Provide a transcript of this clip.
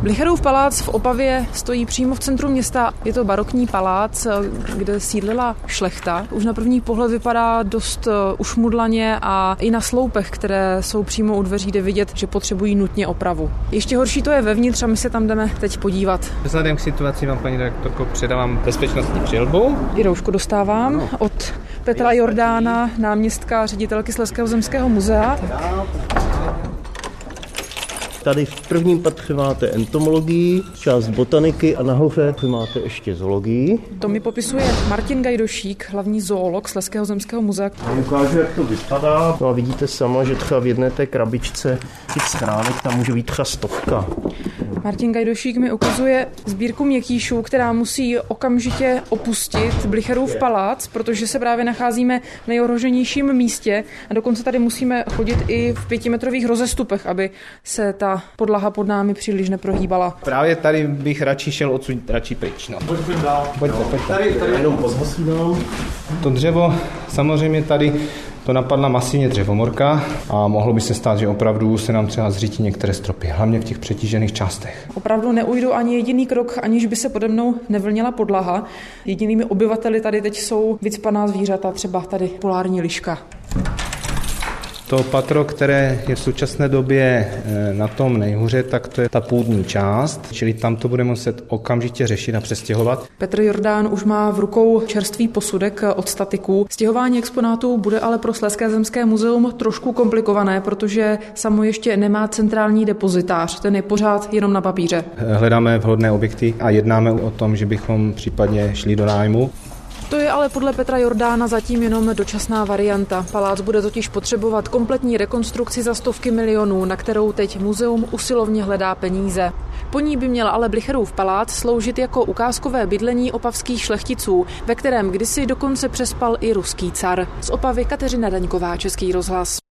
Blicherův palác v Opavě stojí přímo v centru města. Je to barokní palác, kde sídlila šlechta. Už na první pohled vypadá dost ušmudlaně a i na sloupech, které jsou přímo u dveří, jde vidět, že potřebují nutně opravu. Ještě horší to je vevnitř a my se tam jdeme teď podívat. Vzhledem k situaci vám, paní redaktorko, předávám bezpečnostní přilbu. I roušku dostávám od Petra Jordána, náměstka ředitelky Slezského zemského muzea. Tady v prvním patře máte entomologii, část botaniky a nahoře máte ještě zoologii. To mi popisuje Martin Gajdošík, hlavní zoolog Slezského zemského muzea. Já ukážu, jak to vypadá. No a vidíte sama, že třeba v jedné té krabičce těch schránek tam může být třeba 100. Martin Gajdošík mi ukazuje sbírku měkkýšů, která musí okamžitě opustit Blicherův palác, protože se právě nacházíme v nejohroženějším místě a dokonce tady musíme chodit i v 5metrových rozestupech, aby se ta podlaha pod námi příliš neprohýbala. Právě tady bych radši šel odsud radši pryč. No. Pojďme dál. Pojďte. Tady jenom pozhasínám. To dřevo, samozřejmě tady to napadla masivně dřevomorka a mohlo by se stát, že opravdu se nám třeba zřítí některé stropy, hlavně v těch přetížených částech. Opravdu neujdu ani jediný krok, aniž by se pode mnou nevlnila podlaha. Jedinými obyvateli tady teď jsou vycpaná zvířata, třeba tady polární liška. To patro, které je v současné době na tom nejhůře, tak to je ta půdní část, čili tam to bude muset okamžitě řešit a přestěhovat. Petr Jordán už má v rukou čerstvý posudek od statiků. Stěhování exponátů bude ale pro Slezské zemské muzeum trošku komplikované, protože samo ještě nemá centrální depozitář, ten je pořád jenom na papíře. Hledáme vhodné objekty a jednáme o tom, že bychom případně šli do nájmu. To je ale podle Petra Jordána zatím jenom dočasná varianta. Palác bude totiž potřebovat kompletní rekonstrukci za stovky milionů, na kterou teď muzeum usilovně hledá peníze. Po ní by měl ale Blicherův palác sloužit jako ukázkové bydlení opavských šlechticů, ve kterém kdysi dokonce přespal i ruský car. Z Opavy Kateřina Daňková, Český rozhlas.